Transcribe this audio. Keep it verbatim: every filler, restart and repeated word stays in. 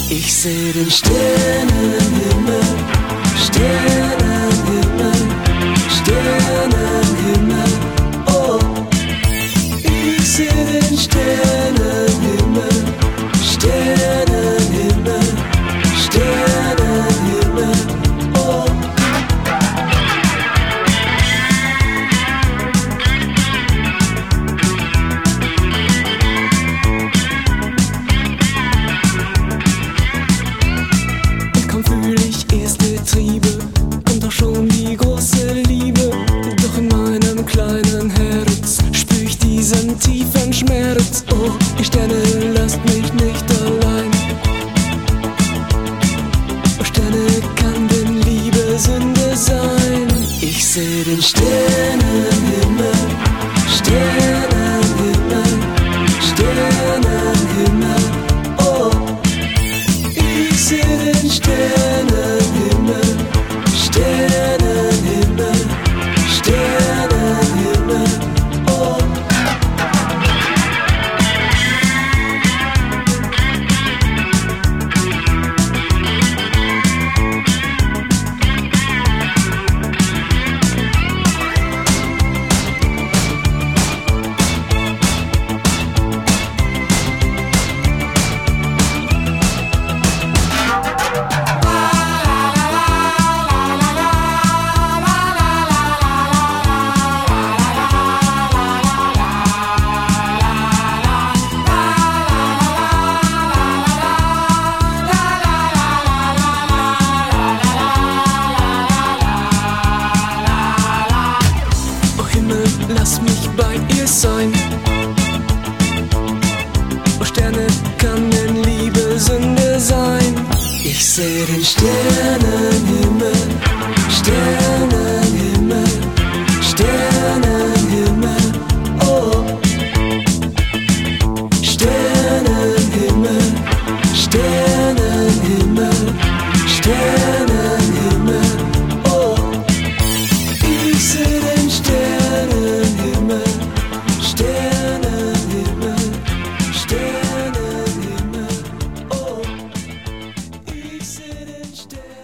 Ich seh den Sternenhimmel, Sternenhimmel, Sternenhimmel, oh. Ich seh den Sternenhimmel, Sternenhimmel, Sternenhimmel, oh. Triebe und auch schon die große Liebe. Doch in meinem kleinen Herz spür ich diesen tiefen Schmerz. Oh, die Sterne, lasst mich nicht allein. Oh, Sterne, kann denn Liebe Sünde sein? Ich seh den Sternenhimmel, Sternenhimmel, Sternenhimmel, oh. Ich seh den Sternenhimmel, Sternenhimmel, Sternenhimmel, oh. Lass mich bei ihr sein. Oh Sterne, kann denn Liebe Sünde sein? Ich seh den Sternenhimmel, Sternenhimmel, Sternenhimmel, oh. Sternenhimmel, Sternenhimmel, Sternenhimmel, oh. Ich seh den Sternenhimmel, Sternenhimmel, Sternenhimmel, oh. Ich seh den Sternenhimmel.